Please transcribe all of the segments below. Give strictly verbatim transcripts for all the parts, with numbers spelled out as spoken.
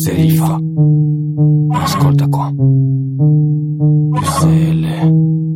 Questa è Rifa. Ascolta qua. S L.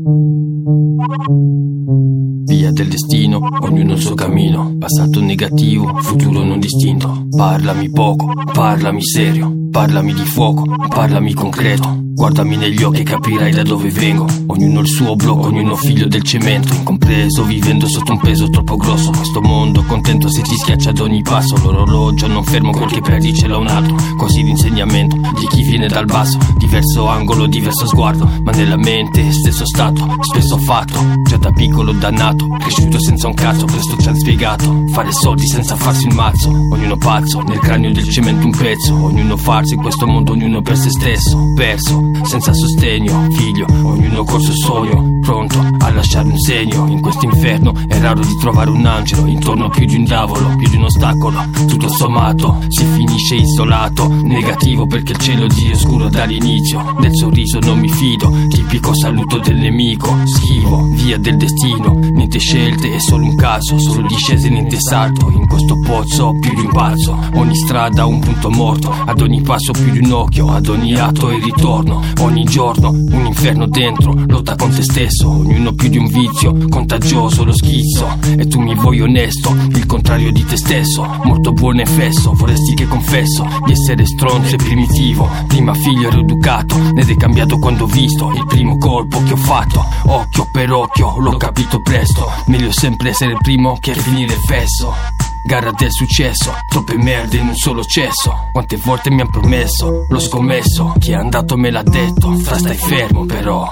Via del destino, ognuno il suo cammino. Passato negativo, futuro non distinto. Parlami poco, parlami serio. Parlami di fuoco, parlami concreto. Guardami negli occhi e capirai da dove vengo. Ognuno il suo blocco, ognuno figlio del cemento. Incompreso, vivendo sotto un peso troppo grosso. Questo mondo contento se ti schiaccia ad ogni passo. L'orologio non fermo, quel che perdi ce l'ha un altro. Così l'insegnamento di chi viene dal basso. Diverso angolo, diverso sguardo, ma nella mente stesso stato, spesso fatto. Già da piccolo dannato, cresciuto senza un cazzo. Questo ci han spiegato, fare soldi senza farsi il mazzo. Ognuno pazzo, nel cranio del cemento un pezzo. Ognuno farsi in questo mondo, ognuno per se stesso. Perso, senza sostegno, figlio, ognuno col suo sogno, pronto a lasciare un segno. In questo inferno è raro di trovare un angelo. Intorno più di un diavolo, più di un ostacolo. Tutto sommato si finisce isolato. Negativo perché il cielo di oscuro dall'inizio. Del sorriso non mi fido, tipico saluto del nemico. Schivo, via del destino, niente scelte, è solo un caso. Solo discese, niente salto. In questo pozzo più di un pazzo. Ogni strada un punto morto. Ad ogni passo più di un occhio. Ad ogni atto il ritorno. Ogni giorno un inferno dentro. Lotta con te stesso. Ognuno più di un vizio. Contagioso lo schizzo. E tu mi vuoi onesto, il contrario di te stesso. Molto buono e fesso. Vorresti che confesso di essere stronzo e primitivo. Prima figlio ero educato, ed è cambiato quando ho visto il primo colpo che ho fatto. Occhio per occhio, l'ho capito presto. Meglio sempre essere il primo che finire fesso. Gara del successo, troppe merde in un solo cesso. Quante volte mi han promesso, l'ho scommesso. Chi è andato me l'ha detto, fra stai fermo però.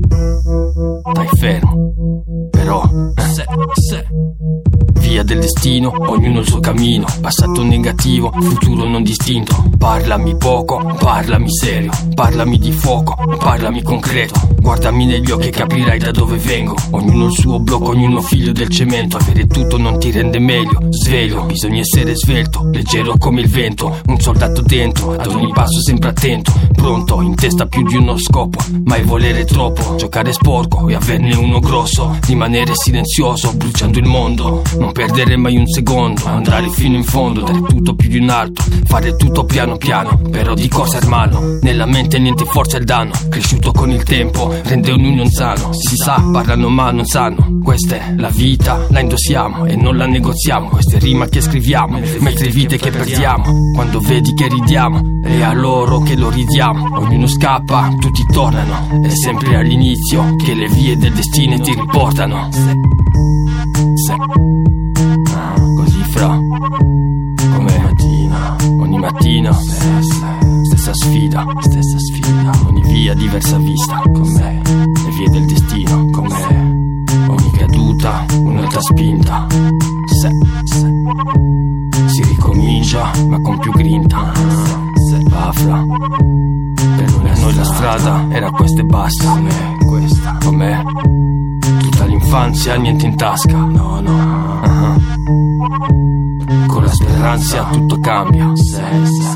Stai fermo, però se, se. Via del destino, ognuno il suo cammino. Passato negativo, futuro non distinto. Parlami poco, parlami serio. Parlami di fuoco, parlami concreto. Guardami negli occhi e capirai da dove vengo. Ognuno il suo blocco, ognuno figlio del cemento. Avere tutto non ti rende meglio. Sveglio, bisogna essere svelto, leggero come il vento. Un soldato dentro, ad ogni passo sempre attento. Pronto, in testa più di uno scopo. Mai volere troppo, giocare sporco e averne uno grosso. Rimanere silenzioso, bruciando il mondo. Non perdere mai un secondo, andare fino in fondo. Dare tutto più di un altro, fare tutto piano piano. Però di cosa è mano? Nella mente niente forza il danno. Cresciuto con il tempo, rende ognuno sano. Si sa, parlano ma non sanno. Questa è la vita, la indossiamo e non la negoziamo. Queste rima che scriviamo, mentre vite che perdiamo. Quando vedi che ridiamo, è a loro che lo ridiamo. Ognuno scappa, tutti tornano. È sempre all'inizio che le vie del destino ti riportano. Se, se. Ah, così fra come mattina, ogni mattina stessa sfida, stessa sfida. Ogni via diversa vista, com'è le vie del destino, com'è ogni caduta un'altra spinta. Se, se. Si ricomincia ma con più grinta. Se va fra. Per noi la strada era questa e basta. Com'è questa, com'è tutta l'infanzia, niente in tasca. No, no. Uh-huh. Con la speranza tutto cambia. Se, se.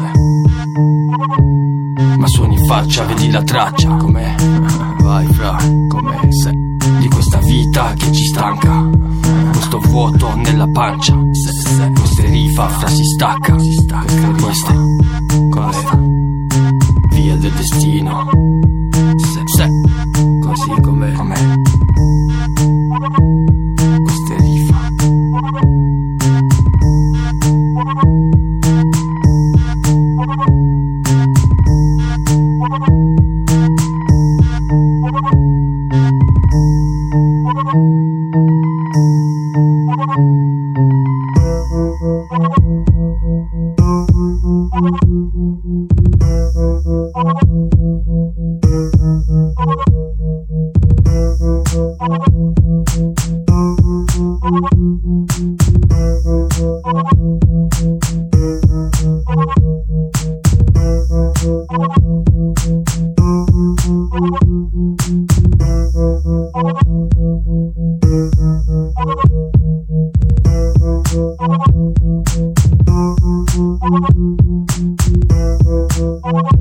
Ma su ogni faccia vedi la traccia. Com'è? Vai fra. Com'è? Se. Di questa vita che ci stanca. Questo vuoto nella pancia. Se, se. Questa rifa fra si stacca. Si stacca. Questa. Com'è? Via del destino. Se, se. Così com'è. Com'è? Questa è rifa.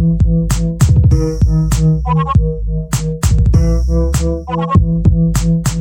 Thank you.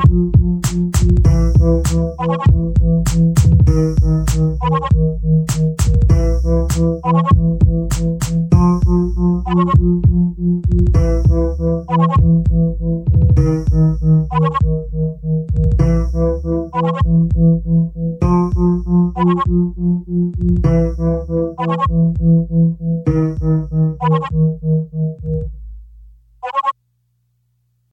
Thank you.